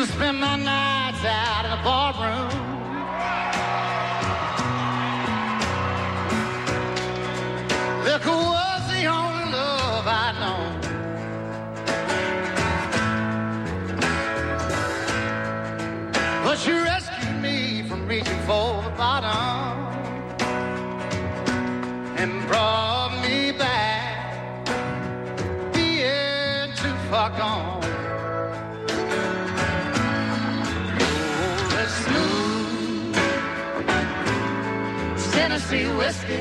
to spend my nights out in the barroom. Liquor was the only love I'd known. But she rescued me from reaching for the bottom and brought me back, being too far gone. Tennessee whiskey,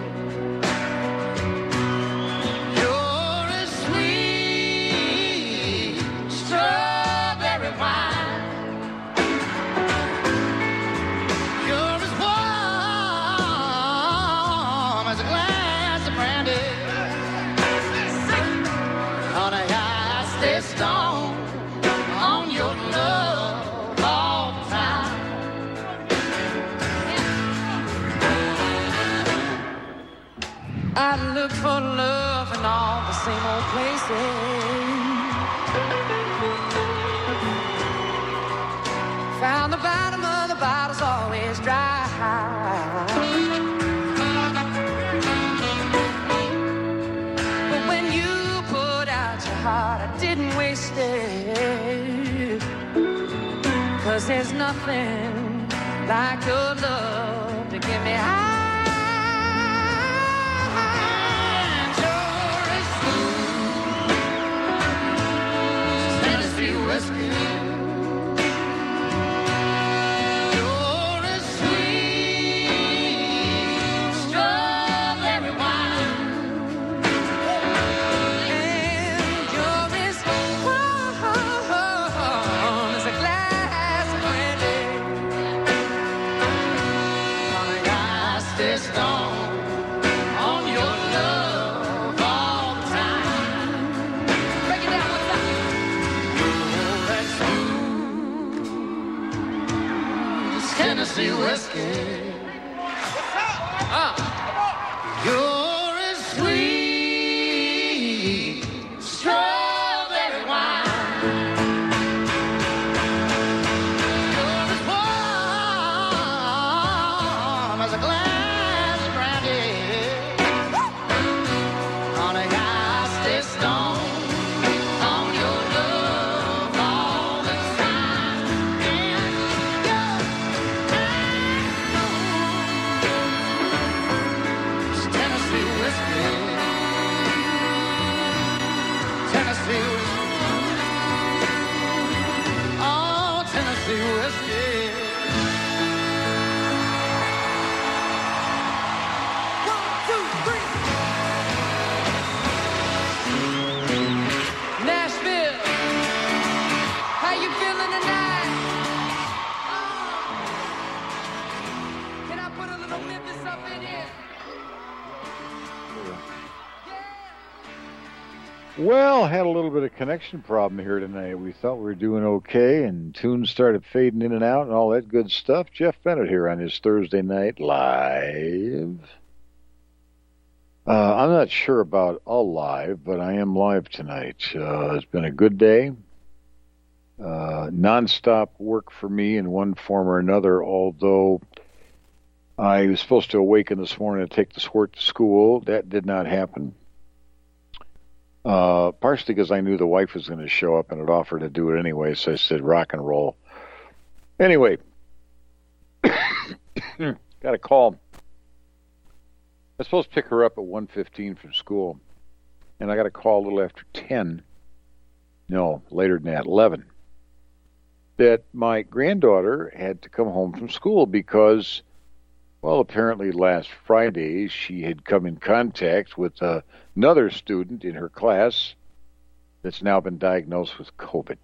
you're as sweet strawberry wine, you're as warm as a glass of brandy. Honey, I stay stoned on your love all the time. I look for love in all the same old places. Found the bottom of the bottle's always dry. But when you put out your heart, I didn't waste it. 'Cause there's nothing like your love to get me high. Whiskey. You're as sweet strawberry wine, and you're as warm as a glass of brandy. Honey, I stay stoned on your love all the time. Break it down one time. Tennessee whiskey. You're as sweet strawberry wine. You're as warm as a glass of brandy. Honey, I stay stoned on your love all the time. Tennessee whiskey. Oh, Tennessee whiskey. 1, 2, 3. Nashville, how you feeling tonight? Can I put a little Memphis up in here? Well, had a little bit of connection problem here tonight. We thought we were doing okay, and tunes started fading in and out and all that good stuff. Jeff Bennett here on his Thursday night live. I'm not sure about live, but I am live tonight. It's been a good day. Nonstop work for me in one form or another, although I was supposed to awaken this morning to take this work to school. That did not happen. Partially because I knew the wife was going to show up and had offered to do it anyway, so I said rock and roll. Anyway, got a call. I was supposed to pick her up at 1:15 from school, and I got a call a little after 10. No, later than that, 11. That my granddaughter had to come home from school because, well, apparently last Friday she had come in contact with another student in her class that's now been diagnosed with COVID.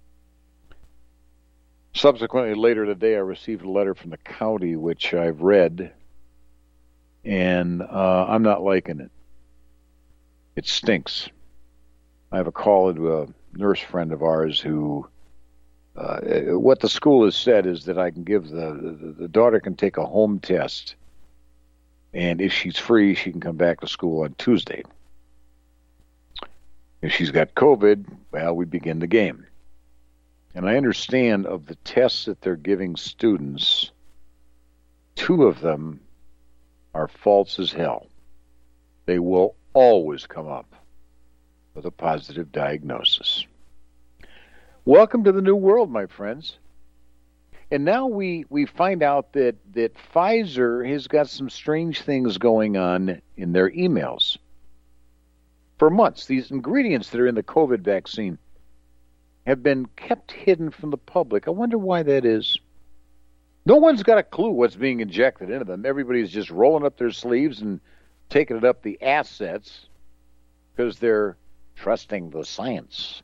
Subsequently, later today, I received a letter from the county, which I've read, and I'm not liking it. It stinks. I have a call into a nurse friend of ours who, what the school has said is that I can give the daughter can take a home test, and if she's free, she can come back to school on Tuesday. If she's got COVID, well, we begin the game. And I understand of the tests that they're giving students, 2 of them are false as hell. They will always come up with a positive diagnosis. Welcome to the new world, my friends. And now we find out that Pfizer has got some strange things going on in their emails. For months, these ingredients that are in the COVID vaccine have been kept hidden from the public. I wonder why that is. No one's got a clue what's being injected into them. Everybody's just rolling up their sleeves and taking it up the assets because they're trusting the science.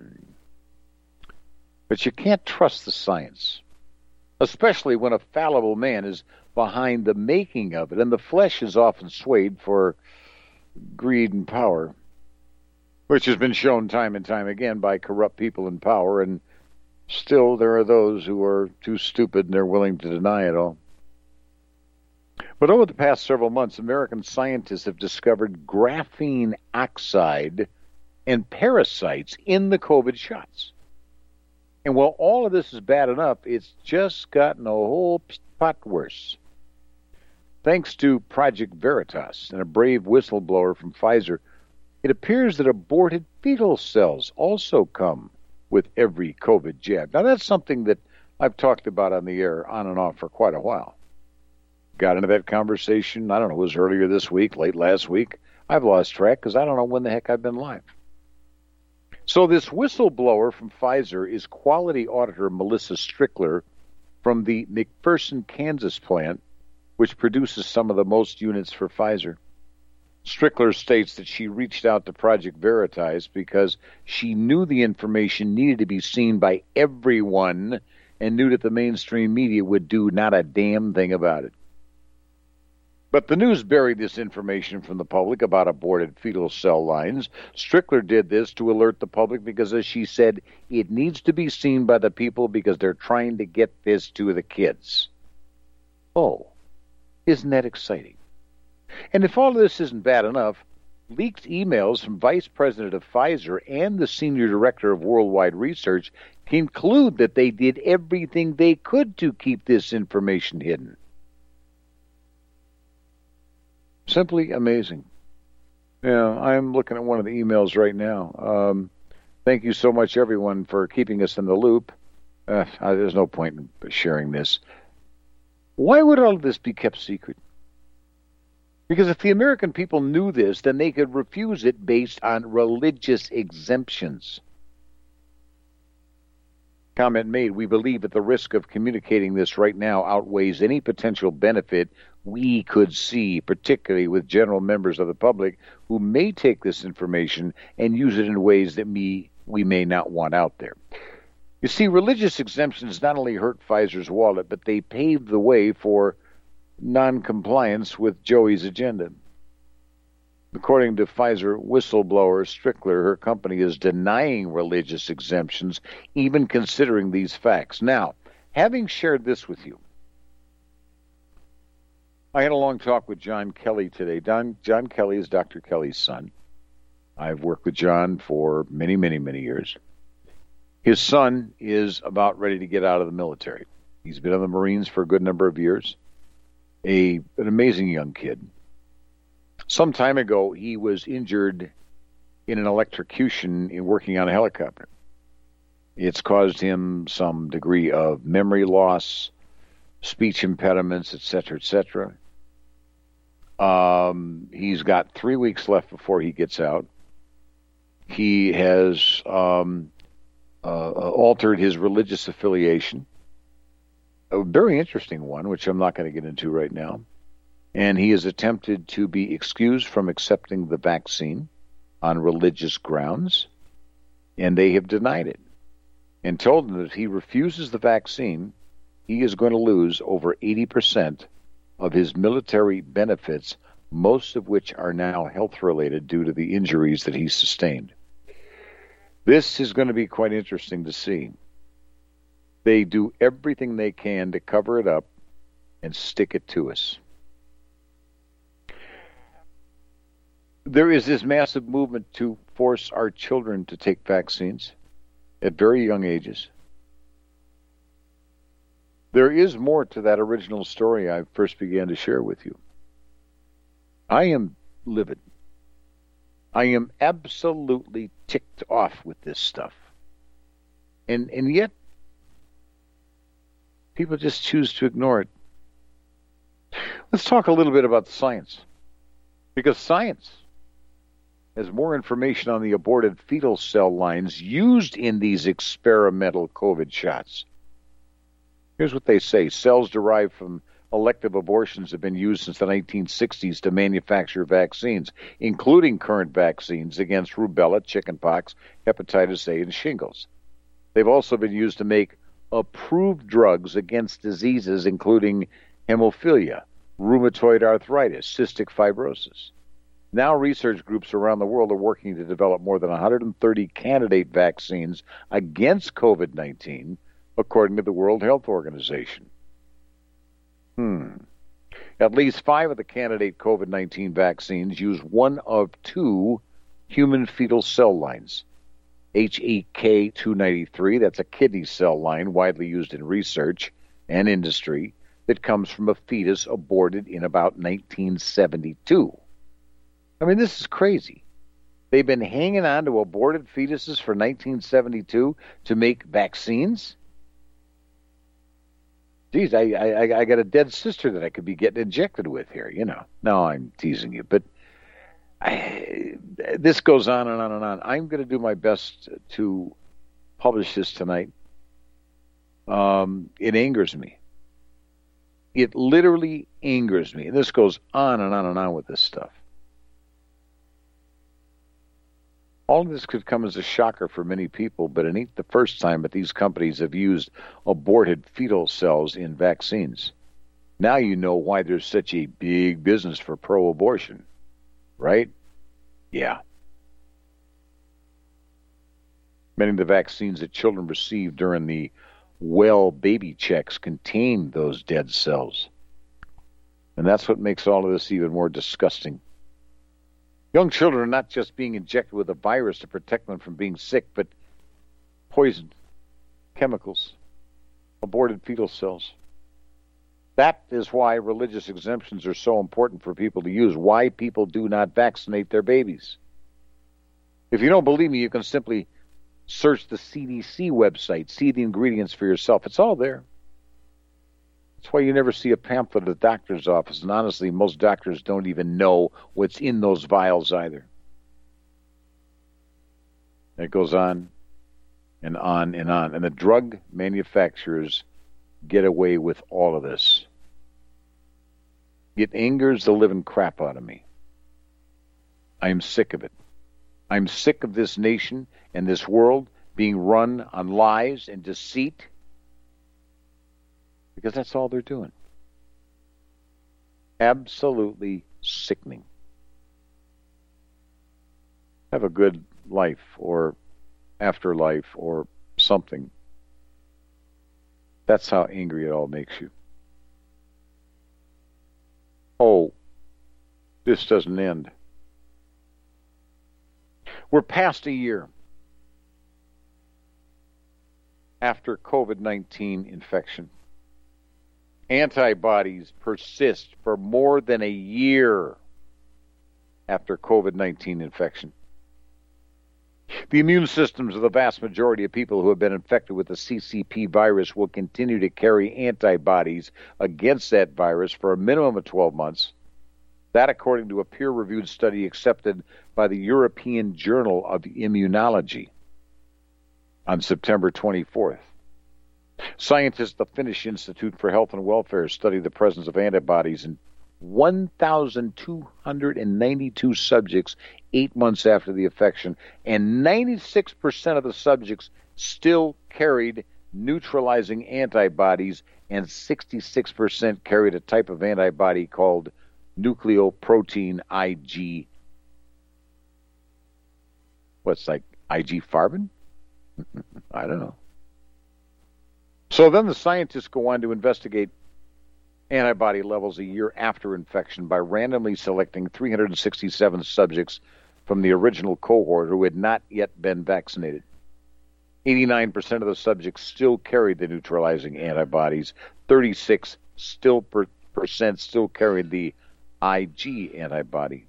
But you can't trust the science, especially when a fallible man is behind the making of it, and the flesh is often swayed for greed and power, which has been shown time and time again by corrupt people in power, and still there are those who are too stupid and they're willing to deny it all. But over the past several months, American scientists have discovered graphene oxide and parasites in the COVID shots. And while all of this is bad enough, it's just gotten a whole pot worse. Thanks to Project Veritas and a brave whistleblower from Pfizer, it appears that aborted fetal cells also come with every COVID jab. Now, that's something that I've talked about on the air on and off for quite a while. Got into that conversation, I don't know, it was earlier this week, late last week. I've lost track because I don't know when the heck I've been live. So this whistleblower from Pfizer is quality auditor Melissa Strickler from the McPherson, Kansas plant, which produces some of the most units for Pfizer. Strickler states that she reached out to Project Veritas because she knew the information needed to be seen by everyone and knew that the mainstream media would do not a damn thing about it. But the news buried this information from the public about aborted fetal cell lines. Strickler did this to alert the public because, as she said, it needs to be seen by the people because they're trying to get this to the kids. Oh, isn't that exciting? And if all of this isn't bad enough, leaked emails from Vice President of Pfizer and the Senior Director of Worldwide Research conclude that they did everything they could to keep this information hidden. Simply amazing. Yeah, I'm looking at one of the emails right now. Thank you so much, everyone, for keeping us in the loop. There's no point in sharing this. Why would all of this be kept secret? Because if the American people knew this, then they could refuse it based on religious exemptions. Comment made, we believe that the risk of communicating this right now outweighs any potential benefit we could see, particularly with general members of the public who may take this information and use it in ways that we may not want out there. You see, religious exemptions not only hurt Pfizer's wallet, but they paved the way for non-compliance with Joey's agenda. According to Pfizer whistleblower Strickler, her company is denying religious exemptions, even considering these facts. Now, having shared this with you, I had a long talk with John Kelly today. John Kelly is Dr. Kelly's son. I've worked with John for many, many, many years. His son is about ready to get out of the military. He's been in the Marines for a good number of years. An amazing young kid. Some time ago, he was injured in an electrocution in working on a helicopter. It's caused him some degree of memory loss, speech impediments, etc., etc. He's got 3 weeks left before he gets out. He has altered his religious affiliation, a very interesting one, which I'm not going to get into right now. And he has attempted to be excused from accepting the vaccine on religious grounds, and they have denied it and told him that if he refuses the vaccine, he is going to lose over 80% of his military benefits, most of which are now health-related due to the injuries that he sustained. This is going to be quite interesting to see. They do everything they can to cover it up and stick it to us. There is this massive movement to force our children to take vaccines at very young ages. There is more to that original story I first began to share with you. I am livid. I am absolutely ticked off with this stuff. And yet, people just choose to ignore it. Let's talk a little bit about the science. Because science has more information on the aborted fetal cell lines used in these experimental COVID shots. Here's what they say. Cells derived from elective abortions have been used since the 1960s to manufacture vaccines, including current vaccines against rubella, chickenpox, hepatitis A, and shingles. They've also been used to make approved drugs against diseases including hemophilia, rheumatoid arthritis, cystic fibrosis. Now research groups around the world are working to develop more than 130 candidate vaccines against COVID-19, according to the World Health Organization. At least 5 of the candidate COVID-19 vaccines use one of 2 human fetal cell lines. HEK293, that's a kidney cell line widely used in research and industry that comes from a fetus aborted in about 1972. I mean, this is crazy. They've been hanging on to aborted fetuses for 1972 to make vaccines? Geez, I got a dead sister that I could be getting injected with here, you know. No, I'm teasing you, but this goes on and on and on. I'm going to do my best to publish this tonight. It angers me. It literally angers me. And this goes on and on and on with this stuff. All of this could come as a shocker for many people, but it ain't the first time that these companies have used aborted fetal cells in vaccines. Now you know why there's such a big business for pro-abortion, right? Yeah. Many of the vaccines that children receive during the well baby checks contain those dead cells. And that's what makes all of this even more disgusting. Young children are not just being injected with a virus to protect them from being sick, but poison, chemicals, aborted fetal cells. That is why religious exemptions are so important for people to use, why people do not vaccinate their babies. If you don't believe me, you can simply search the CDC website, see the ingredients for yourself. It's all there. That's why you never see a pamphlet at the doctor's office, and honestly, most doctors don't even know what's in those vials either. It goes on and on and on. And the drug manufacturers get away with all of this. It angers the living crap out of me. I am sick of it. I'm sick of this nation and this world being run on lies and deceit, because that's all they're doing. Absolutely sickening. Have a good life or afterlife or something. That's how angry it all makes you. Oh, this doesn't end. We're past a year after COVID-19 infection. Antibodies persist for more than a year after COVID-19 infection. The immune systems of the vast majority of people who have been infected with the CCP virus will continue to carry antibodies against that virus for a minimum of 12 months. That, according to a peer-reviewed study accepted by the European Journal of Immunology on September 24th. Scientists at the Finnish Institute for Health and Welfare studied the presence of antibodies in 1,292 subjects 8 months after the infection, and 96% of the subjects still carried neutralizing antibodies, and 66% carried a type of antibody called nucleoprotein IG. What's like IG Farben? I don't know. So then the scientists go on to investigate antibody levels a year after infection by randomly selecting 367 subjects from the original cohort who had not yet been vaccinated. 89% of the subjects still carried the neutralizing antibodies. 36% still carried the Ig antibody.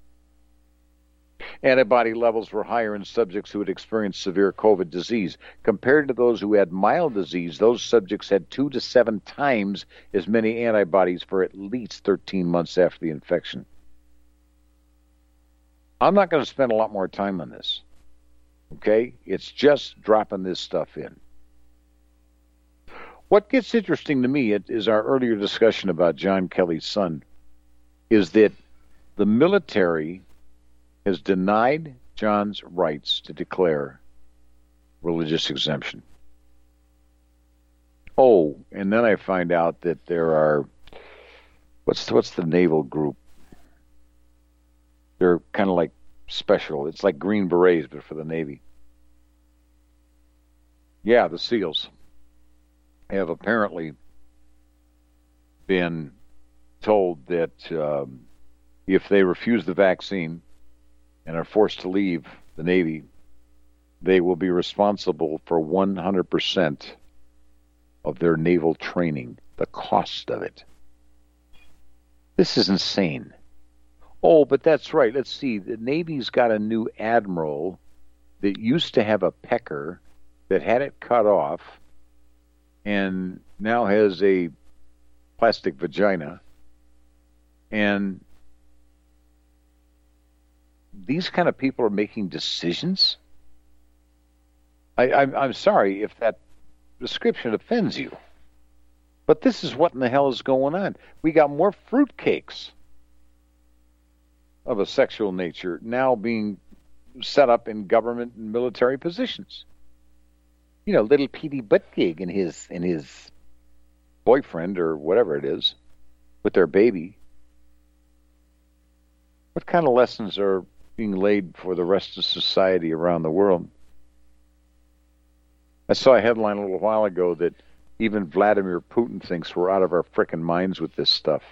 Antibody levels were higher in subjects who had experienced severe COVID disease. Compared to those who had mild disease, those subjects had 2 to 7 times as many antibodies for at least 13 months after the infection. I'm not going to spend a lot more time on this. Okay? It's just dropping this stuff in. What gets interesting to me is our earlier discussion about John Kelly's son, is that the military has denied John's rights to declare religious exemption. Oh, and then I find out that there are, what's the naval group? They're kind of like special. It's like Green Berets, but for the Navy. Yeah, the SEALs have apparently been told that if they refuse the vaccine and are forced to leave the Navy, they will be responsible for 100% of their naval training, the cost of it. This is insane. Oh, but that's right. Let's see. The Navy's got a new admiral that used to have a pecker that had it cut off and now has a plastic vagina. And these kind of people are making decisions? I'm sorry if that description offends you, but this is what in the hell is going on. We got more fruitcakes of a sexual nature now being set up in government and military positions. You know, little Petey Buttigieg and his boyfriend or whatever it is with their baby. What kind of lessons are being laid for the rest of society around the world? I saw a headline a little while ago that even Vladimir Putin thinks we're out of our frickin' minds with this stuff.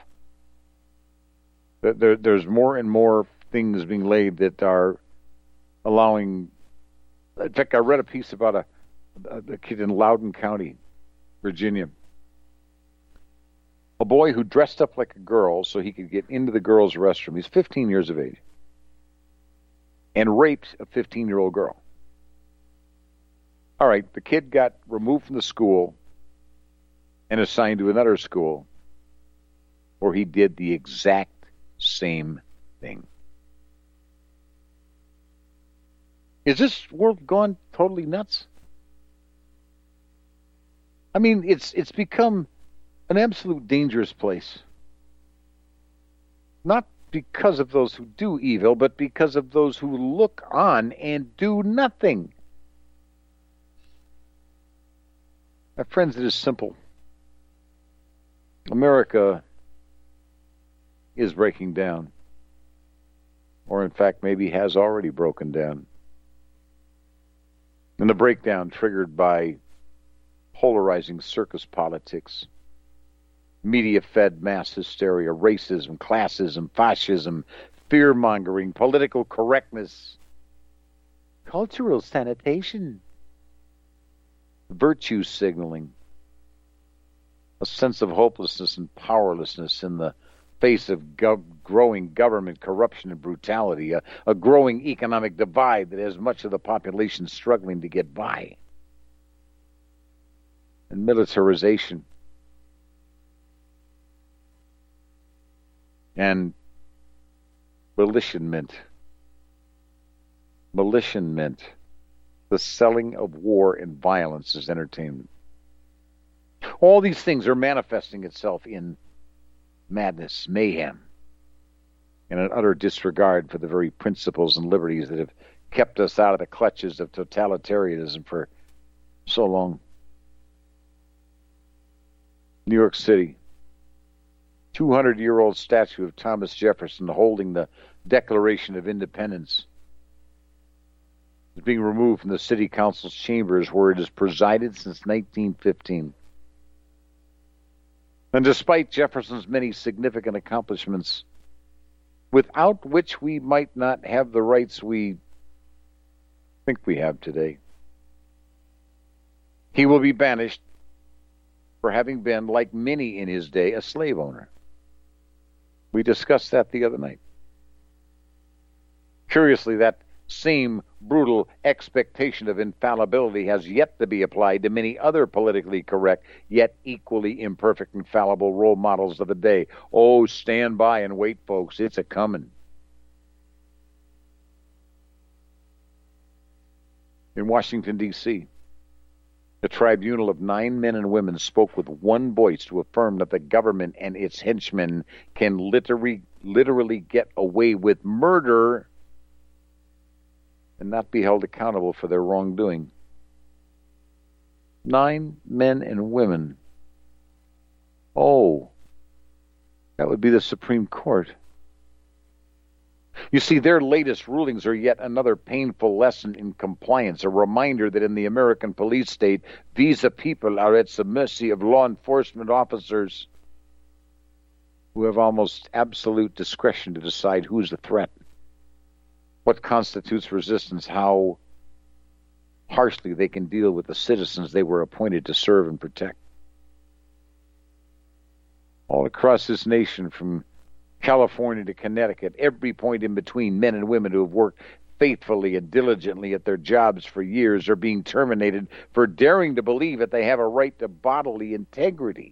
There's more and more things being laid that are allowing. In fact, I read a piece about a kid in Loudoun County, Virginia. A boy who dressed up like a girl so he could get into the girls' restroom. He's 15 years of age. And raped a 15-year-old girl. All right, the kid got removed from the school and assigned to another school where he did the exact same thing. Is this world gone totally nuts? I mean, it's become an absolute dangerous place. Not because of those who do evil, but because of those who look on and do nothing. My friends, it is simple. America is breaking down. Or in fact, maybe has already broken down. And the breakdown triggered by polarizing circus politics, media-fed mass hysteria, racism, classism, fascism, fear-mongering, political correctness, cultural sanitation, virtue signaling, a sense of hopelessness and powerlessness in the face of growing government corruption and brutality, a growing economic divide that has much of the population struggling to get by, and militarization, and militionment, the selling of war and violence as entertainment. All these things are manifesting itself in madness, mayhem, and an utter disregard for the very principles and liberties that have kept us out of the clutches of totalitarianism for so long. New York City, 200-year-old statue of Thomas Jefferson holding the Declaration of Independence is being removed from the city council's chambers where it has presided since 1915. And despite Jefferson's many significant accomplishments, without which we might not have the rights we think we have today, He will be banished for having been, like many in his day, a slave owner. We discussed that the other night. Curiously, that same brutal expectation of infallibility has yet to be applied to many other politically correct, yet equally imperfect and fallible role models of the day. Oh, stand by and wait, folks. It's a-coming. In Washington, D.C., a tribunal of 9 men and women spoke with one voice to affirm that the government and its henchmen can literally get away with murder and not be held accountable for their wrongdoing. 9 men and women. Oh, that would be the Supreme Court. You see, their latest rulings are yet another painful lesson in compliance, a reminder that in the American police state, these people are at the mercy of law enforcement officers who have almost absolute discretion to decide who's the threat, what constitutes resistance, how harshly they can deal with the citizens they were appointed to serve and protect. All across this nation, from California to Connecticut, every point in between, men and women who have worked faithfully and diligently at their jobs for years are being terminated for daring to believe that they have a right to bodily integrity.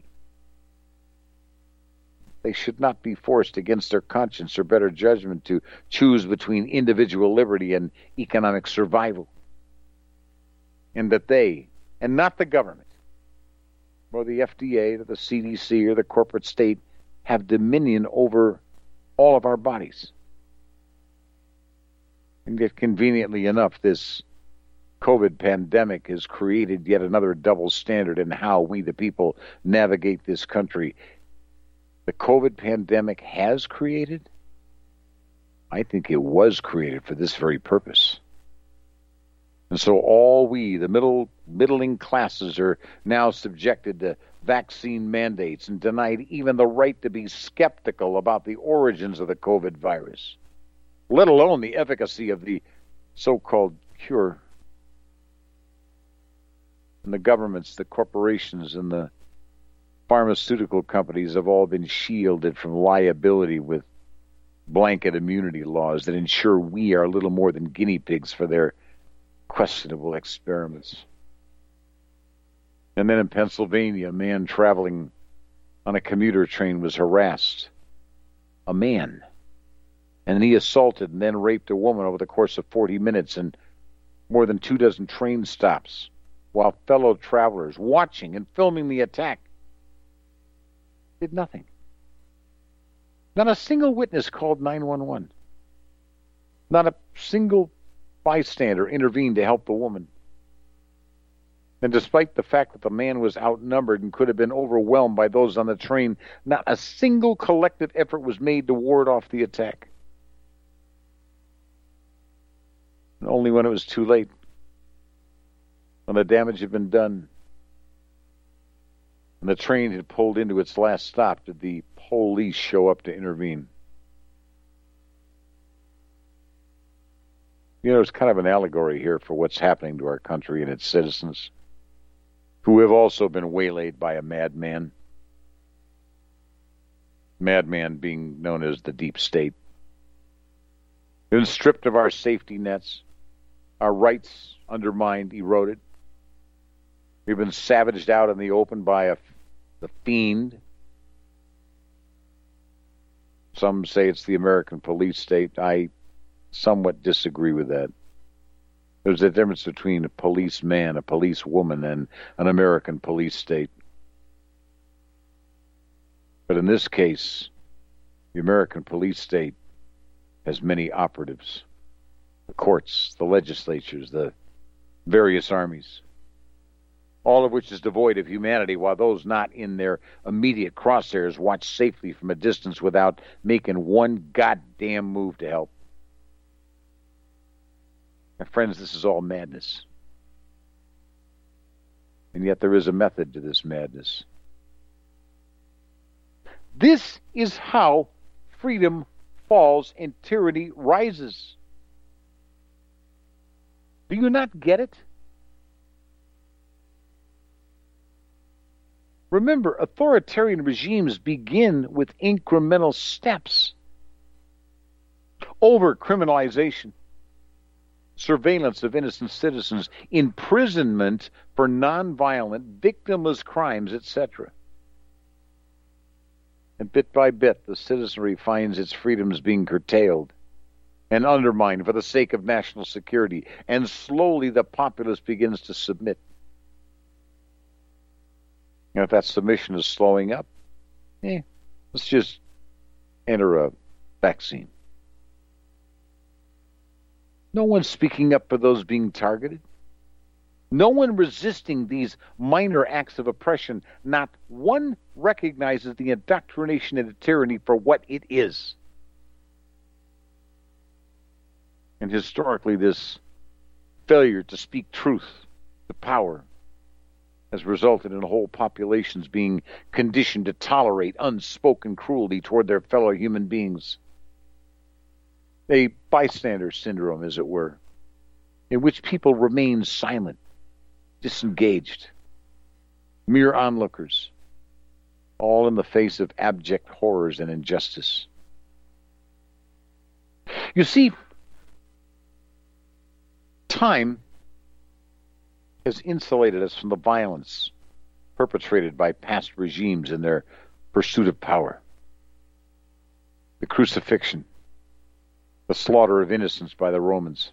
They should not be forced against their conscience or better judgment to choose between individual liberty and economic survival. And that they, and not the government, or the FDA, or the CDC, or the corporate state, have dominion over all of our bodies. And yet, conveniently enough, this COVID pandemic has created yet another double standard in how we, the people, navigate this country. The COVID pandemic has created? I think it was created for this very purpose. And so all we, the middling classes, are now subjected to vaccine mandates and denied even the right to be skeptical about the origins of the COVID virus, let alone the efficacy of the so-called cure. And the governments, the corporations, and the pharmaceutical companies have all been shielded from liability with blanket immunity laws that ensure we are little more than guinea pigs for their questionable experiments. And then in Pennsylvania, a man traveling on a commuter train was harassed. A man. And he assaulted and then raped a woman over the course of 40 minutes and more than 24 train stops, while fellow travelers watching and filming the attack did nothing. Not a single witness called 911. Not a single bystander intervened to help the woman. And despite the fact that the man was outnumbered and could have been overwhelmed by those on the train, not a single collective effort was made to ward off the attack. And only when it was too late, when the damage had been done, and the train had pulled into its last stop, did the police show up to intervene. You know, it's kind of an allegory here for what's happening to our country and its citizens, who have also been waylaid by a madman. Madman being known as the deep state. Been stripped of our safety nets, our rights undermined, eroded. We've been savaged out in the open by the fiend. Some say it's the American police state. I somewhat disagree with that. There's a difference between a policeman, a policewoman, and an American police state. But in this case, the American police state has many operatives. The courts, the legislatures, the various armies, all of which is devoid of humanity, while those not in their immediate crosshairs watch safely from a distance without making one goddamn move to help. My friends, this is all madness. And yet there is a method to this madness. This is how freedom falls and tyranny rises. Do you not get it? Remember, authoritarian regimes begin with incremental steps. Over-criminalization, surveillance of innocent citizens, imprisonment for nonviolent, victimless crimes, etc. And bit by bit, the citizenry finds its freedoms being curtailed and undermined for the sake of national security, and slowly the populace begins to submit. And if that submission is slowing up, let's just enter a vaccine. No one's speaking up for those being targeted. No one resisting these minor acts of oppression. Not one recognizes the indoctrination and the tyranny for what it is. And historically, this failure to speak truth to power has resulted in whole populations being conditioned to tolerate unspoken cruelty toward their fellow human beings. A bystander syndrome, as it were, in which people remain silent, disengaged, mere onlookers, all in the face of abject horrors and injustice. You see, time has insulated us from the violence perpetrated by past regimes in their pursuit of power. The crucifixion, the slaughter of innocents by the Romans,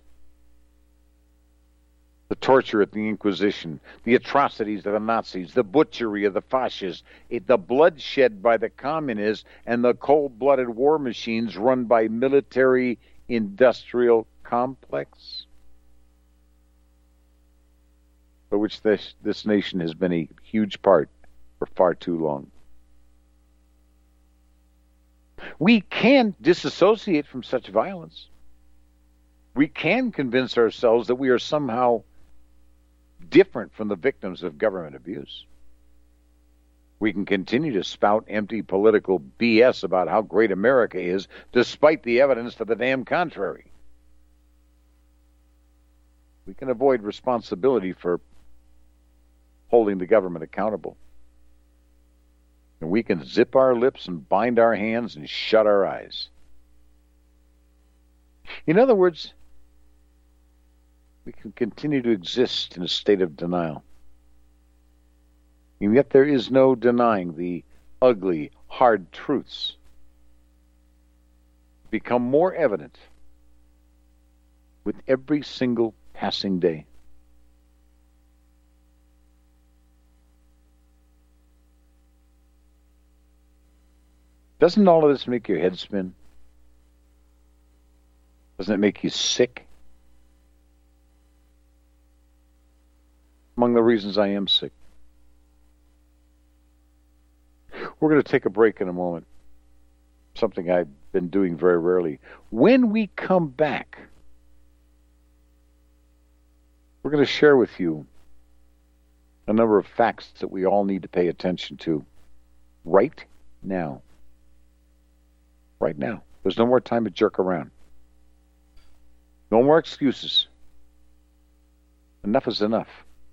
the torture at the Inquisition, the atrocities of the Nazis, the butchery of the fascists, the bloodshed by the communists, and the cold-blooded war machines run by military-industrial complex, for which this nation has been a huge part for far too long. We can disassociate from such violence. We can convince ourselves that we are somehow different from the victims of government abuse. We can continue to spout empty political BS about how great America is, despite the evidence to the damn contrary. We can avoid responsibility for holding the government accountable. And we can zip our lips and bind our hands and shut our eyes. In other words, we can continue to exist in a state of denial. And yet there is no denying the ugly, hard truths become more evident with every single passing day. Doesn't all of this make your head spin? Doesn't it make you sick? Among the reasons I am sick. We're going to take a break in a moment. Something I've been doing very rarely. When we come back, we're going to share with you a number of facts that we all need to pay attention to right now. Right now. There's no more time to jerk around. No more excuses. Enough is enough.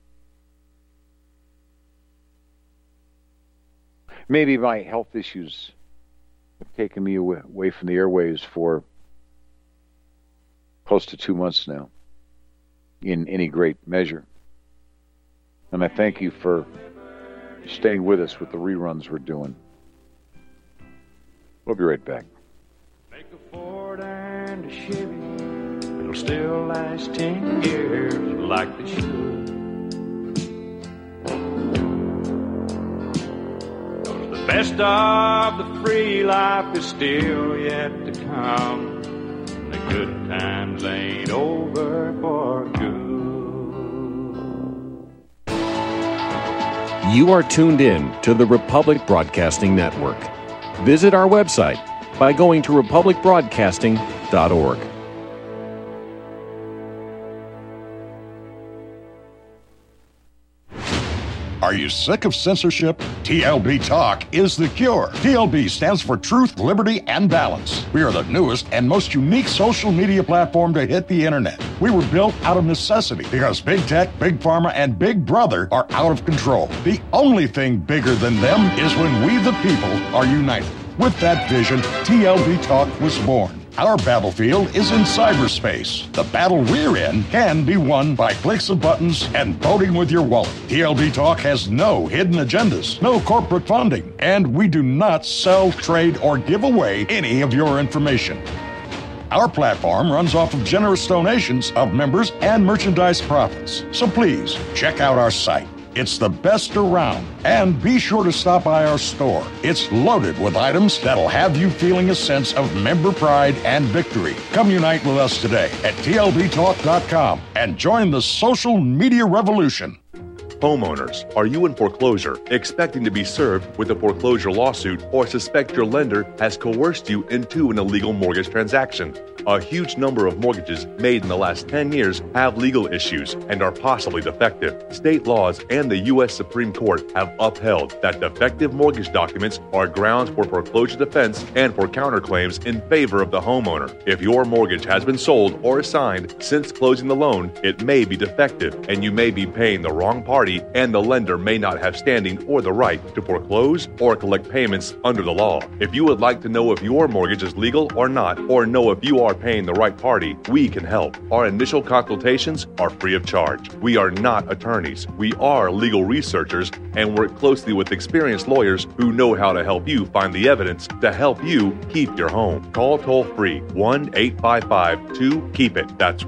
Maybe my health issues have taken me away from the airwaves for close to 2 months now, in any great measure. And I thank you for staying with us with the reruns we're doing. We'll be right back. Make a Ford and a Chevy, it'll still last 10 years like they should. 'Cause the best of the free life is still yet to come. The good times ain't over for good. You are tuned in to the Republic Broadcasting Network. Visit our website by going to republicbroadcasting.org. Are you sick of censorship? TLB Talk is the cure. TLB stands for Truth, Liberty, and Balance. We are the newest and most unique social media platform to hit the internet. We were built out of necessity because big tech, big pharma, and big brother are out of control. The only thing bigger than them is when we the people are united. With that vision, TLB Talk was born. Our battlefield is in cyberspace. The battle we're in can be won by clicks of buttons and voting with your wallet. TLB Talk has no hidden agendas, no corporate funding, and we do not sell, trade, or give away any of your information. Our platform runs off of generous donations of members and merchandise profits. So please, check out our site. It's the best around. And be sure to stop by our store. It's loaded with items that'll have you feeling a sense of member pride and victory. Come unite with us today at tlbtalk.com and join the social media revolution. Homeowners, are you in foreclosure, expecting to be served with a foreclosure lawsuit, or suspect your lender has coerced you into an illegal mortgage transaction? A huge number of mortgages made in the last 10 years have legal issues and are possibly defective. State laws and the U.S. Supreme Court have upheld that defective mortgage documents are grounds for foreclosure defense and for counterclaims in favor of the homeowner. If your mortgage has been sold or assigned since closing the loan, it may be defective and you may be paying the wrong party, and the lender may not have standing or the right to foreclose or collect payments under the law. If you would like to know if your mortgage is legal or not, or know if you are paying the right party, we can help. Our initial consultations are free of charge. We are not attorneys. We are legal researchers and work closely with experienced lawyers who know how to help you find the evidence to help you keep your home. Call toll-free 1-855-2-KEEP-IT. That's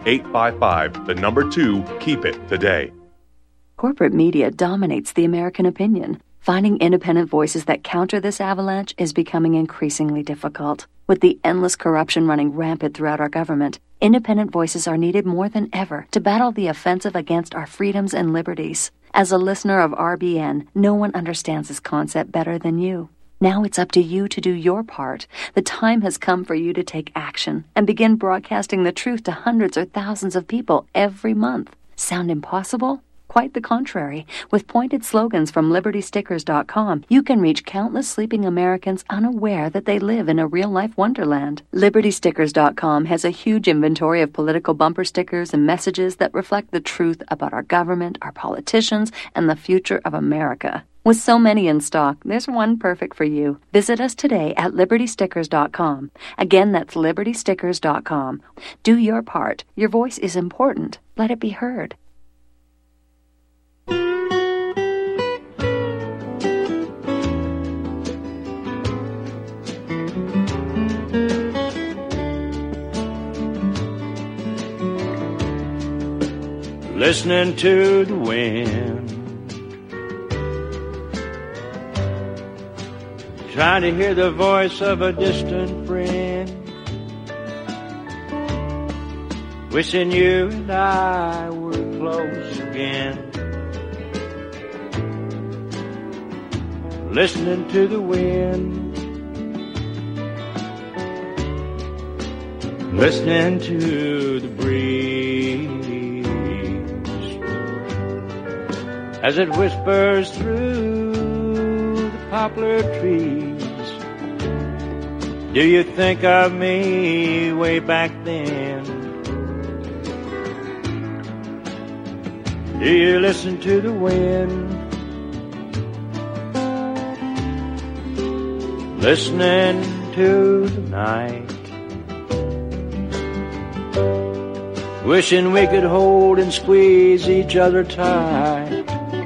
1-855-2-KEEP-IT today. Corporate media dominates the American opinion. Finding independent voices that counter this avalanche is becoming increasingly difficult. With the endless corruption running rampant throughout our government, independent voices are needed more than ever to battle the offensive against our freedoms and liberties. As a listener of RBN, no one understands this concept better than you. Now it's up to you to do your part. The time has come for you to take action and begin broadcasting the truth to hundreds or thousands of people every month. Sound impossible? Quite the contrary. With pointed slogans from LibertyStickers.com, you can reach countless sleeping Americans unaware that they live in a real-life wonderland. LibertyStickers.com has a huge inventory of political bumper stickers and messages that reflect the truth about our government, our politicians, and the future of America. With so many in stock, there's one perfect for you. Visit us today at LibertyStickers.com. Again, that's LibertyStickers.com. Do your part. Your voice is important. Let it be heard. Listening to the wind, trying to hear the voice of a distant friend, wishing you and I were close again. Listening to the wind, listening to the breeze as it whispers through the poplar trees. Do you think of me way back then? Do you listen to the wind? Listening to the night, wishing we could hold and squeeze each other tight.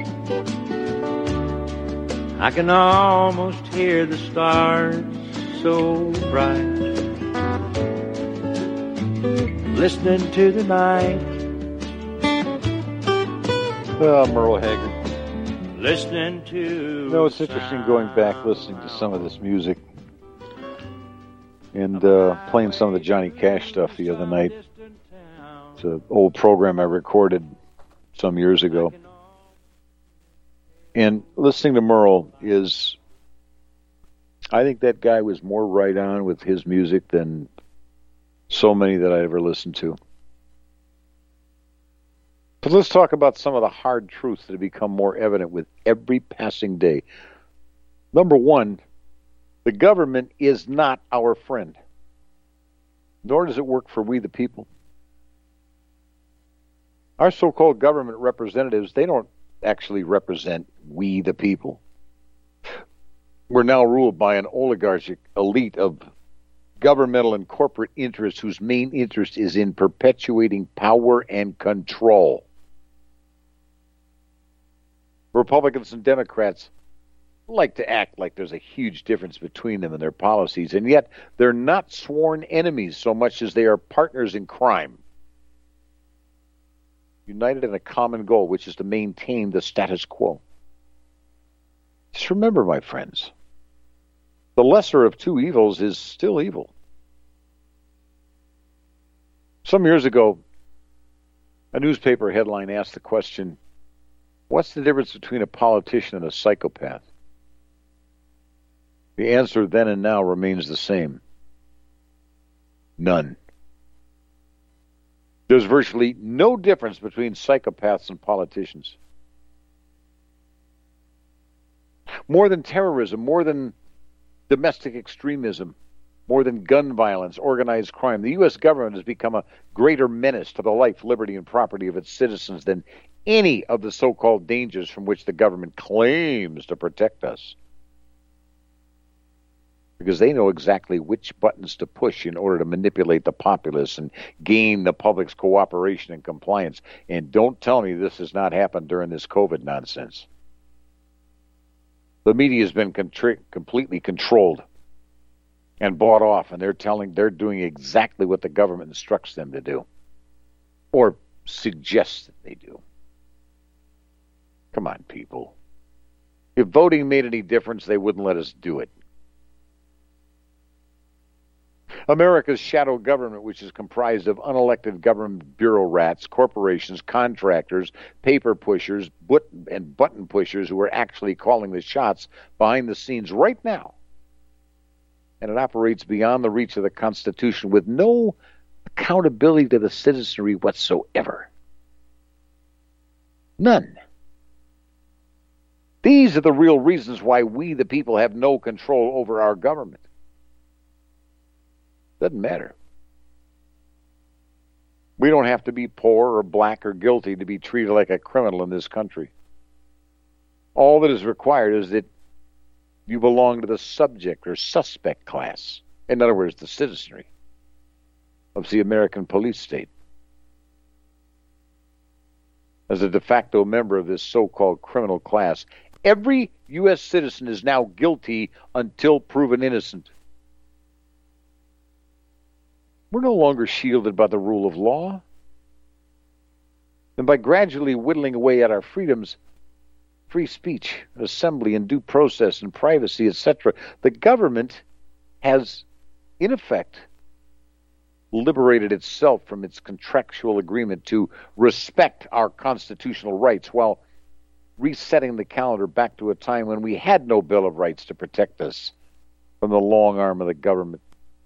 I can almost hear the stars so bright. Listening to the night. Merle Haggard. Listening to... No, it's interesting going back listening to some of this music and playing some of the Johnny Cash stuff the other night. It's an old program I recorded some years ago. And listening to Merle is, I think that guy was more right on with his music than so many that I ever listened to. So let's talk about some of the hard truths that have become more evident with every passing day. Number one, the government is not our friend, nor does it work for we the people. Our so-called government representatives, they don't actually represent we the people. We're now ruled by an oligarchic elite of governmental and corporate interests whose main interest is in perpetuating power and control. Republicans and Democrats like to act like there's a huge difference between them and their policies, and yet they're not sworn enemies so much as they are partners in crime, united in a common goal, which is to maintain the status quo. Just remember, my friends, the lesser of two evils is still evil. Some years ago, a newspaper headline asked the question, what's the difference between a politician and a psychopath? The answer then and now remains the same. None. There's virtually no difference between psychopaths and politicians. More than terrorism, more than domestic extremism, more than gun violence, organized crime, the U.S. government has become a greater menace to the life, liberty, and property of its citizens than any of the so-called dangers from which the government claims to protect us. Because they know exactly which buttons to push in order to manipulate the populace and gain the public's cooperation and compliance. And don't tell me this has not happened during this COVID nonsense. The media has been completely controlled and bought off, and they're doing exactly what the government instructs them to do, or suggests that they do. Come on, people. If voting made any difference, they wouldn't let us do it. America's shadow government, which is comprised of unelected government bureau rats, corporations, contractors, paper pushers, and button pushers who are actually calling the shots behind the scenes right now. And it operates beyond the reach of the Constitution with no accountability to the citizenry whatsoever. None. These are the real reasons why we, the people, have no control over our government. Doesn't matter. We don't have to be poor or black or guilty to be treated like a criminal in this country. All that is required is that you belong to the subject or suspect class. In other words, the citizenry of the American police state. As a de facto member of this so-called criminal class, every U.S. citizen is now guilty until proven innocent. We're no longer shielded by the rule of law. And by gradually whittling away at our freedoms, free speech, assembly, and due process, and privacy, etc., the government has, in effect, liberated itself from its contractual agreement to respect our constitutional rights while resetting the calendar back to a time when we had no Bill of Rights to protect us from the long arm of the government.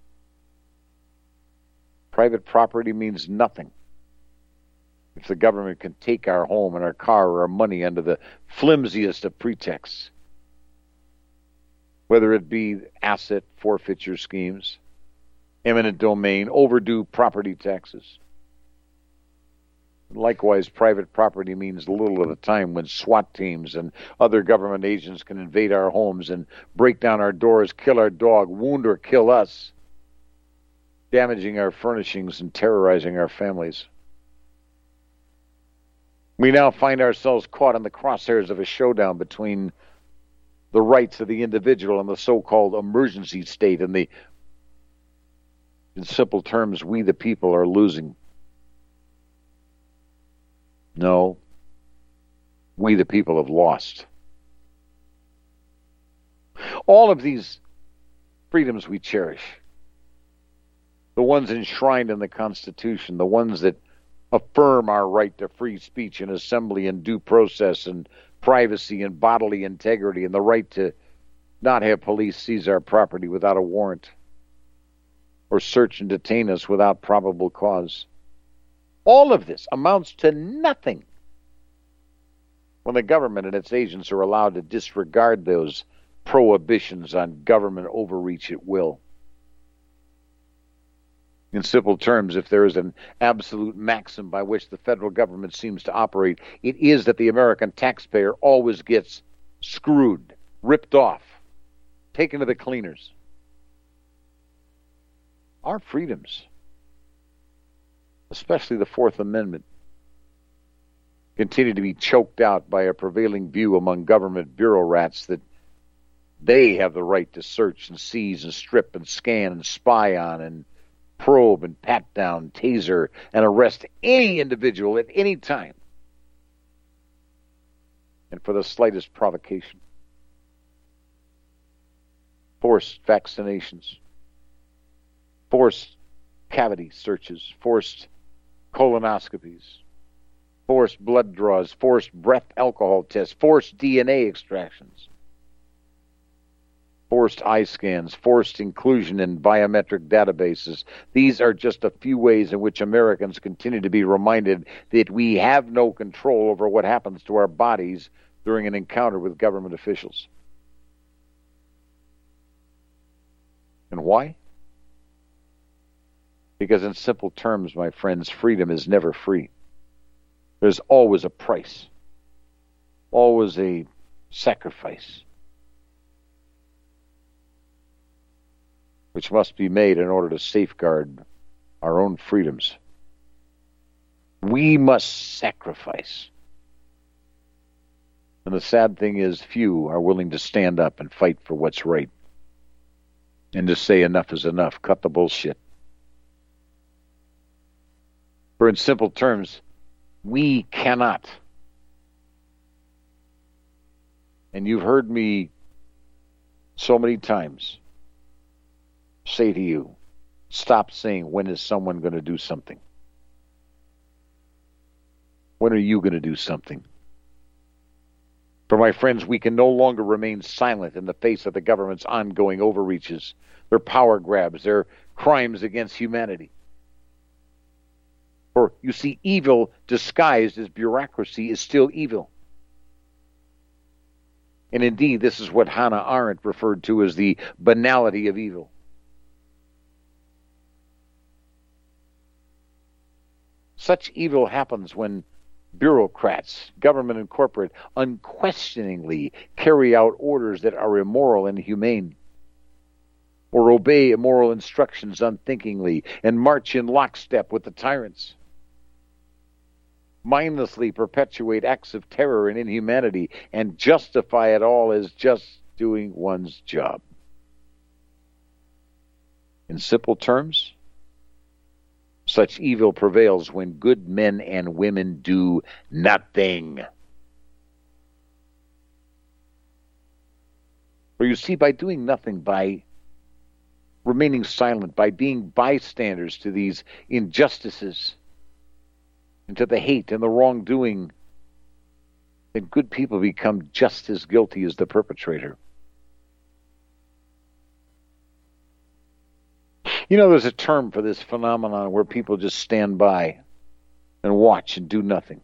Private property means nothing if the government can take our home and our car or our money under the flimsiest of pretexts, whether it be asset forfeiture schemes, eminent domain, overdue property taxes. Likewise, private property means little at a time when SWAT teams and other government agents can invade our homes and break down our doors, kill our dog, wound or kill us, damaging our furnishings and terrorizing our families. We now find ourselves caught in the crosshairs of a showdown between the rights of the individual and the so-called emergency state, and in simple terms, we the people are losing. No, we the people have lost. All of these freedoms we cherish, the ones enshrined in the Constitution, the ones that affirm our right to free speech and assembly and due process and privacy and bodily integrity and the right to not have police seize our property without a warrant or search and detain us without probable cause. All of this amounts to nothing when the government and its agents are allowed to disregard those prohibitions on government overreach at will. In simple terms, if there is an absolute maxim by which the federal government seems to operate, it is that the American taxpayer always gets screwed, ripped off, taken to the cleaners. Our freedoms, especially the Fourth Amendment, continue to be choked out by a prevailing view among government bureau rats that they have the right to search and seize and strip and scan and spy on and probe and pat down, taser, and arrest any individual at any time, and for the slightest provocation. Forced vaccinations, forced cavity searches, forced colonoscopies, forced blood draws, forced breath alcohol tests, forced DNA extractions, forced eye scans, forced inclusion in biometric databases. These are just a few ways in which Americans continue to be reminded that we have no control over what happens to our bodies during an encounter with government officials. And why? Because in simple terms, my friends, freedom is never free. There's always a price, always a sacrifice, which must be made in order to safeguard our own freedoms. We must sacrifice. And the sad thing is, few are willing to stand up and fight for what's right, and to say enough is enough, cut the bullshit. For in simple terms, we cannot. And you've heard me so many times say to you, stop saying, when is someone going to do something? When are you going to do something? For my friends, we can no longer remain silent in the face of the government's ongoing overreaches, their power grabs, their crimes against humanity. For, you see, evil disguised as bureaucracy is still evil. And indeed, this is what Hannah Arendt referred to as the banality of evil. Such evil happens when bureaucrats, government and corporate, unquestioningly carry out orders that are immoral and inhumane, or obey immoral instructions unthinkingly and march in lockstep with the tyrants, mindlessly perpetuate acts of terror and inhumanity, and justify it all as just doing one's job. In simple terms, such evil prevails when good men and women do nothing. For you see, by doing nothing, by remaining silent, by being bystanders to these injustices and to the hate and the wrongdoing, then good people become just as guilty as the perpetrator. You know, there's a term for this phenomenon where people just stand by and watch and do nothing,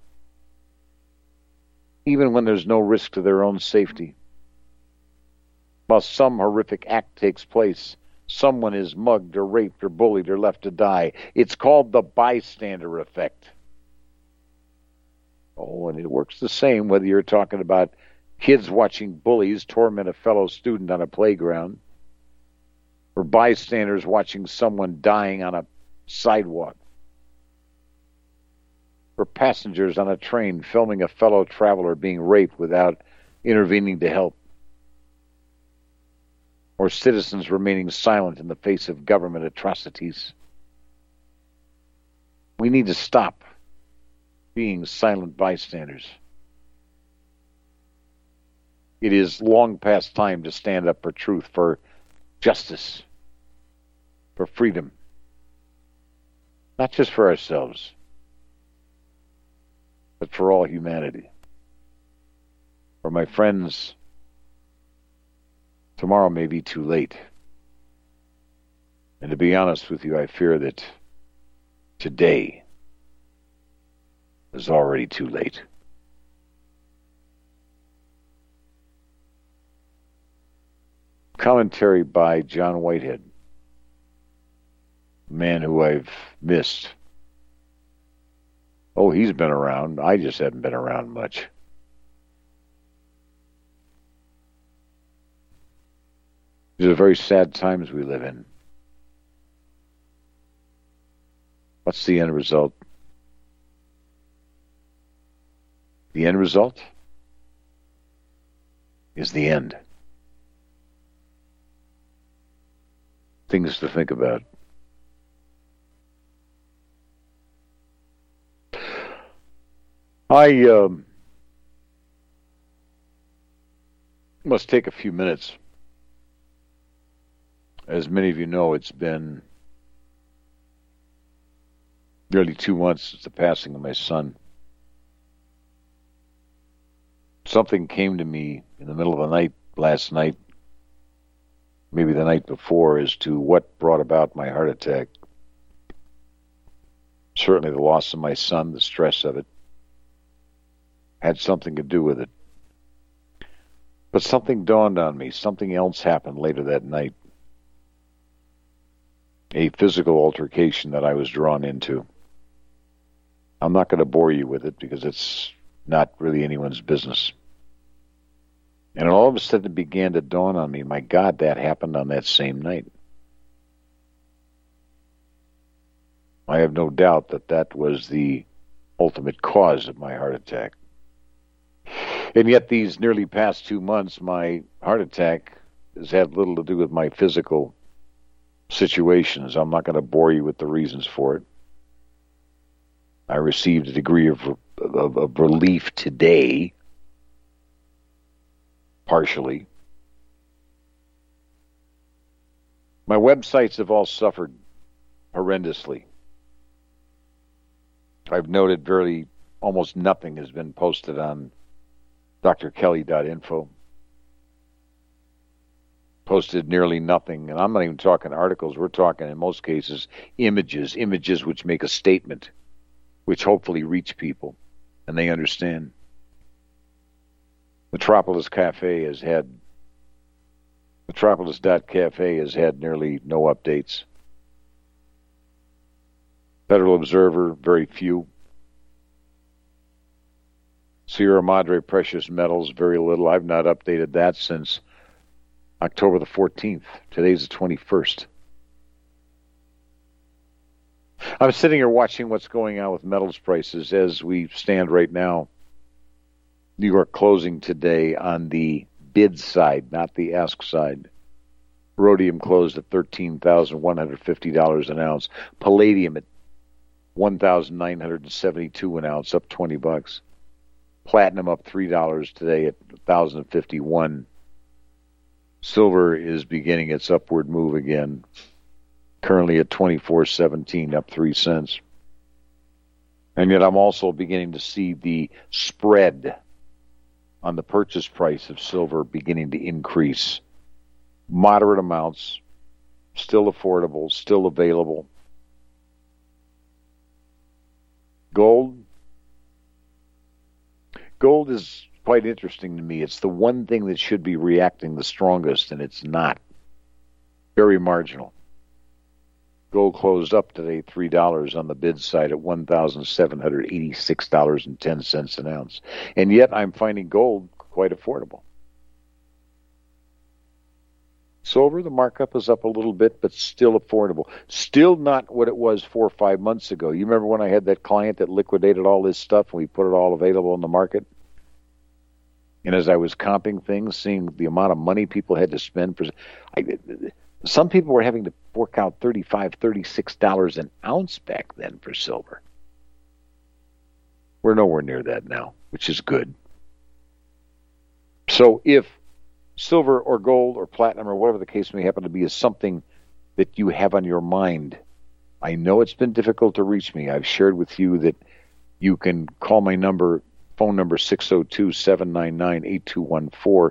even when there's no risk to their own safety. While some horrific act takes place, someone is mugged or raped or bullied or left to die. It's called the bystander effect. Oh, and it works the same whether you're talking about kids watching bullies torment a fellow student on a playground, or bystanders watching someone dying on a sidewalk, or passengers on a train filming a fellow traveler being raped without intervening to help, or citizens remaining silent in the face of government atrocities. We need to stop being silent bystanders. It is long past time to stand up for truth, for justice, for freedom. Not just for ourselves, but for all humanity. For my friends, tomorrow may be too late. And to be honest with you, I fear that today is already too late. Commentary by John Whitehead, a man who I've missed. Oh, he's been around. I just haven't been around much. These are very sad times we live in. What's the end result? The end result is the end. Things to think about. I must take a few minutes. As many of you know, it's been nearly 2 months since the passing of my son. Something came to me in the middle of the night last night, maybe the night before, as to what brought about my heart attack. Certainly the loss of my son, the stress of it, had something to do with it. But something dawned on me. Something else happened later that night. A physical altercation that I was drawn into. I'm not going to bore you with it because it's not really anyone's business. And all of a sudden it began to dawn on me, my God, that happened on that same night. I have no doubt that that was the ultimate cause of my heart attack. And yet these nearly past 2 months, my heart attack has had little to do with my physical situations. I'm not going to bore you with the reasons for it. I received a degree of relief today, partially. My websites have all suffered horrendously. I've noted almost nothing has been posted on drkelly.info. Posted nearly nothing, and I'm not even talking articles. We're talking, in most cases, images which make a statement, which hopefully reach people, and they understand. Metropolis.cafe has had nearly no updates. Federal Observer, very few. Sierra Madre Precious Metals, very little. I've not updated that since October the 14th. Today's the 21st. I'm sitting here watching what's going on with metals prices as we stand right now. New York closing today on the bid side, not the ask side. Rhodium closed at $13,150 an ounce. Palladium at $1,972 an ounce, up $20. Platinum up $3 today at $1,051. Silver is beginning its upward move again, currently at $24.17, up 3 cents. And yet I'm also beginning to see the spread on the purchase price of silver beginning to increase. Moderate amounts, still affordable, still available. Gold is quite interesting to me. It's the one thing that should be reacting the strongest, and it's not. Very marginal. Gold closed up today $3 on the bid side at $1,786.10 an ounce. And yet I'm finding gold quite affordable. Silver, the markup is up a little bit, but still affordable. Still not what it was 4 or 5 months ago. You remember when I had that client that liquidated all this stuff and we put it all available in the market? And as I was comping things, seeing the amount of money people had to spend, some people were having to fork out $35, $36 an ounce back then for silver. We're nowhere near that now, which is good. So if silver or gold or platinum or whatever the case may happen to be is something that you have on your mind, I know it's been difficult to reach me. I've shared with you that you can call my phone number 602-799-8214,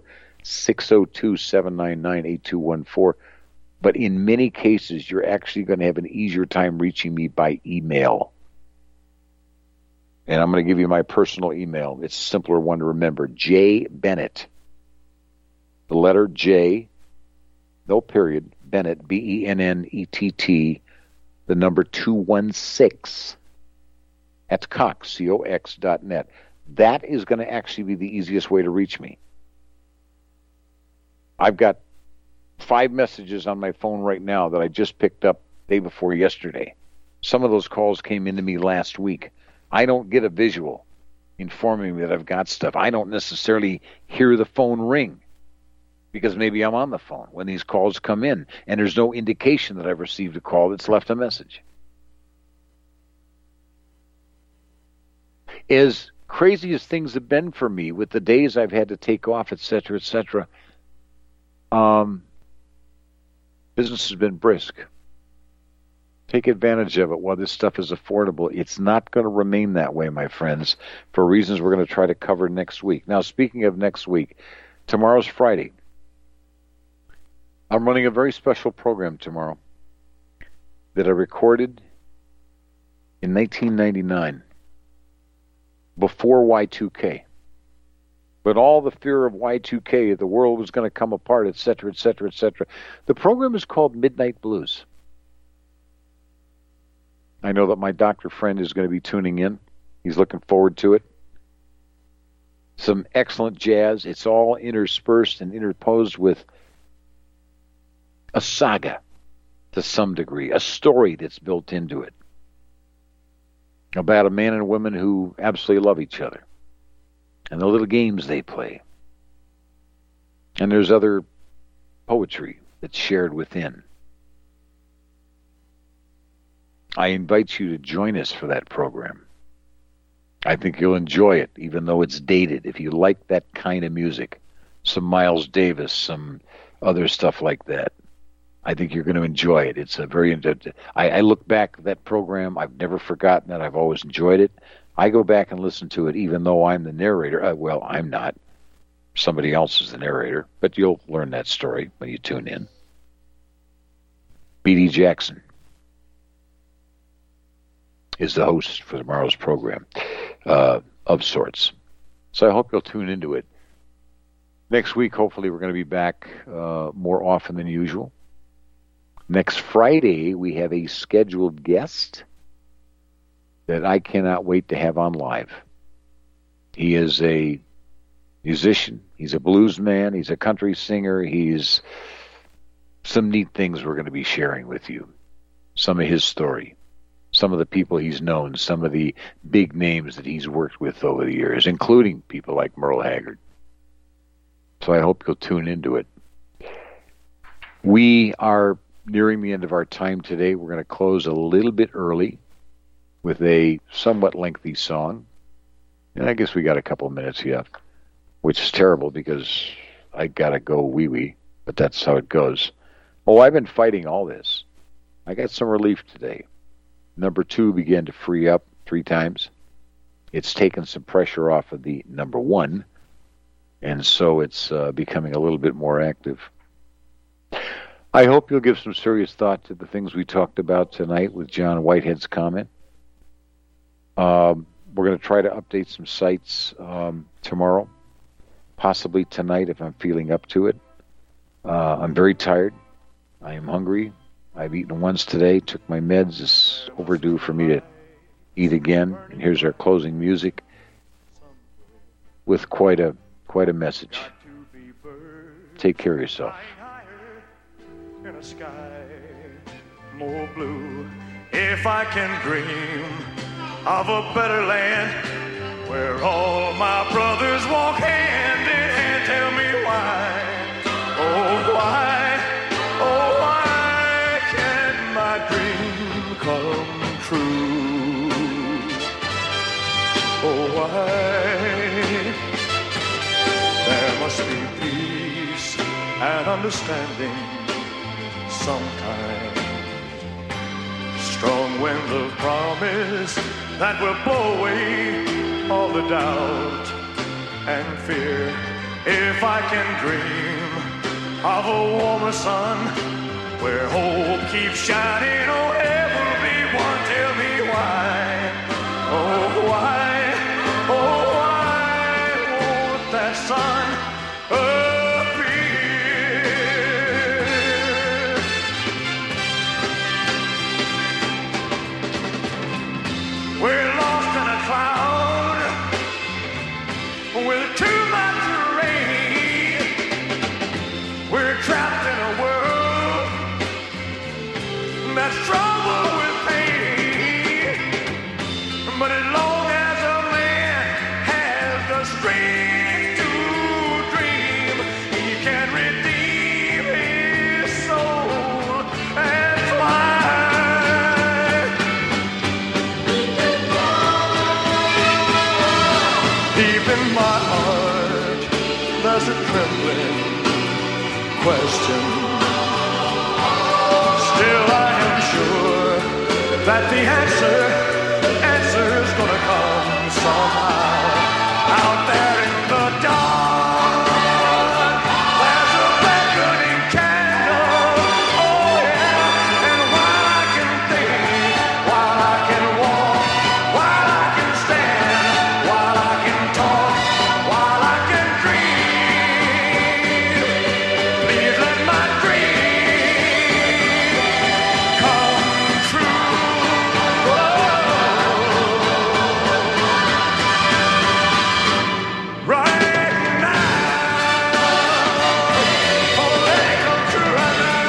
602-799-8214. But in many cases, you're actually going to have an easier time reaching me by email. And I'm going to give you my personal email. It's a simpler one to remember. J. Bennett. The letter J, no period, Bennett, Bennett, the number 216 at Cox, COX.net. That is going to actually be the easiest way to reach me. I've got 5 messages on my phone right now that I just picked up day before yesterday. Some of those calls came into me last week. I don't get a visual informing me that I've got stuff. I don't necessarily hear the phone ring because maybe I'm on the phone when these calls come in, and there's no indication that I've received a call that's left a message. As crazy as things have been for me with the days I've had to take off, etc., business has been brisk. Take advantage of it while this stuff is affordable. It's not going to remain that way, my friends, for reasons we're going to try to cover next week. Now, speaking of next week, tomorrow's Friday. I'm running a very special program tomorrow that I recorded in 1999, before Y2K. But all the fear of Y2K, the world was going to come apart, etc., etc., etc. The program is called Midnight Blues. I know that my doctor friend is going to be tuning in. He's looking forward to it. Some excellent jazz. It's all interspersed and interposed with a saga to some degree, a story that's built into it about a man and a woman who absolutely love each other and the little games they play. And there's other poetry that's shared within. I invite you to join us for that program. I think you'll enjoy it, even though it's dated. If you like that kind of music, some Miles Davis, some other stuff like that, I think you're going to enjoy it. It's a very... I look back at that program. I've never forgotten it. I've always enjoyed it. I go back and listen to it, even though I'm the narrator. Well, I'm not. Somebody else is the narrator. But you'll learn that story when you tune in. B.D. Jackson is the host for tomorrow's program of sorts. So I hope you'll tune into it. Next week, hopefully, we're going to be back more often than usual. Next Friday, we have a scheduled guest that I cannot wait to have on live. He is a musician. He's a blues man. He's a country singer. He's some neat things we're going to be sharing with you. Some of his story. Some of the people he's known. Some of the big names that he's worked with over the years, including people like Merle Haggard. So I hope you'll tune into it. We are nearing the end of our time today. We're going to close a little bit early with a somewhat lengthy song. And I guess we got a couple of minutes yet, which is terrible because I got to go wee-wee, but that's how it goes. Oh, I've been fighting all this. I got some relief today. Number 2 began to free up 3 times. It's taken some pressure off of the number 1, and so it's becoming a little bit more active. I hope you'll give some serious thought to the things we talked about tonight with John Whitehead's comment. We're going to try to update some sites tomorrow, possibly tonight if I'm feeling up to it. I'm very tired. I am hungry. I've eaten once today, took my meds. It's overdue for me to eat again. And here's our closing music with quite a message. Take care of yourself. In a sky more blue, if I can dream of a better land where all my brothers walk hand in hand, tell me why, oh why can't my dream come true? Oh why there must be peace and understanding sometimes, strong wind of promise that will blow away all the doubt and fear. If I can dream of a warmer sun where hope keeps shining, oh, ever be one, tell me why, oh, why just a trembling question. Still I am sure that the answer's gonna come somehow. Out there in the dark, there's a beckoning candle. Oh yeah, and while I can think, while I can walk, while I can stand, while I can talk, while I can dream, please let my dream come true. Right now, oh, let it come true right now.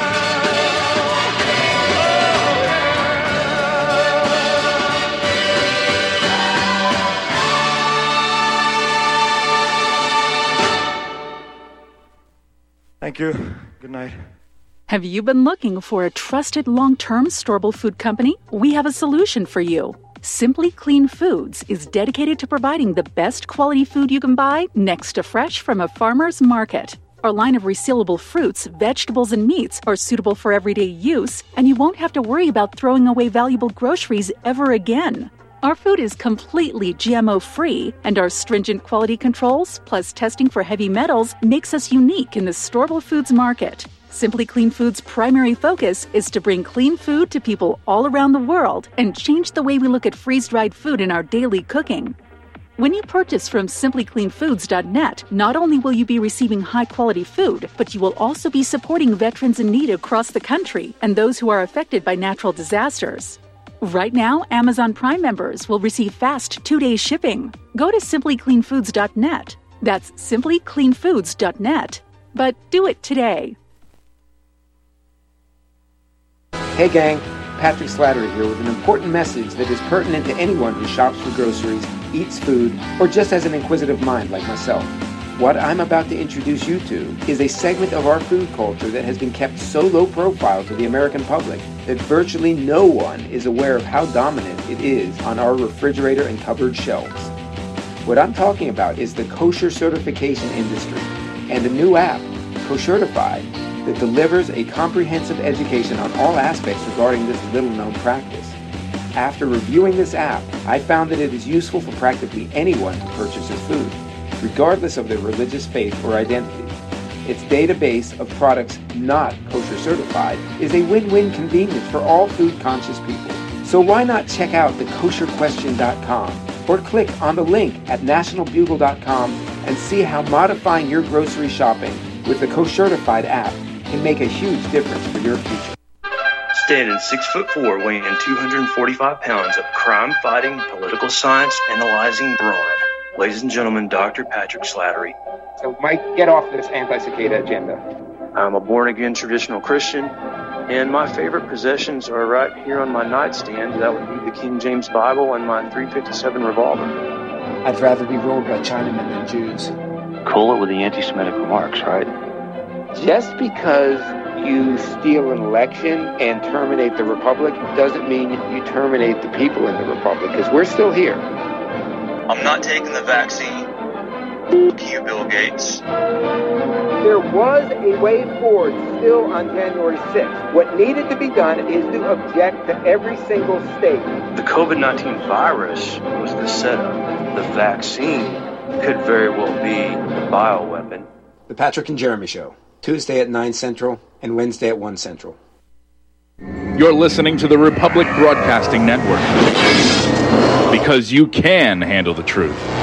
Thank you. Good night. Have you been looking for a trusted long-term storable food company? We have a solution for you. Simply Clean Foods is dedicated to providing the best quality food you can buy next to fresh from a farmer's market. Our line of resealable fruits, vegetables, and meats are suitable for everyday use, and you won't have to worry about throwing away valuable groceries ever again. Our food is completely GMO-free, and our stringent quality controls, plus testing for heavy metals, makes us unique in the storable foods market. Simply Clean Foods' primary focus is to bring clean food to people all around the world and change the way we look at freeze-dried food in our daily cooking. When you purchase from simplycleanfoods.net, not only will you be receiving high-quality food, but you will also be supporting veterans in need across the country and those who are affected by natural disasters. Right now, Amazon Prime members will receive fast 2-day shipping. Go to simplycleanfoods.net. That's simplycleanfoods.net. But do it today. Hey gang, Patrick Slattery here with an important message that is pertinent to anyone who shops for groceries, eats food, or just has an inquisitive mind like myself. What I'm about to introduce you to is a segment of our food culture that has been kept so low profile to the American public that virtually no one is aware of how dominant it is on our refrigerator and cupboard shelves. What I'm talking about is the kosher certification industry and a new app, Koshertified, that delivers a comprehensive education on all aspects regarding this little-known practice. After reviewing this app, I found that it is useful for practically anyone who purchases food, regardless of their religious faith or identity. Its database of products not kosher certified is a win-win convenience for all food-conscious people. So why not check out thekosherquestion.com or click on the link at nationalbugle.com and see how modifying your grocery shopping with the Koshertified app can make a huge difference for your future. Standing 6'4", weighing 245 pounds of crime-fighting, political science analyzing brawn. Ladies and gentlemen, Dr. Patrick Slattery. So Mike, get off this anti-cicada agenda. I'm a born-again traditional Christian, and my favorite possessions are right here on my nightstand. That would be the King James Bible and my .357 revolver. I'd rather be ruled by Chinamen than Jews. Cool it with the anti-Semitic remarks, right? Just because you steal an election and terminate the Republic doesn't mean you terminate the people in the Republic, because we're still here. I'm not taking the vaccine. F*** you, Bill Gates. There was a way forward still on January 6th. What needed to be done is to object to every single state. The COVID-19 virus was the setup. The vaccine could very well be the bioweapon. The Patrick and Jeremy Show, Tuesday at 9 Central and Wednesday at 1 Central. You're listening to the Republic Broadcasting Network. Because you can handle the truth.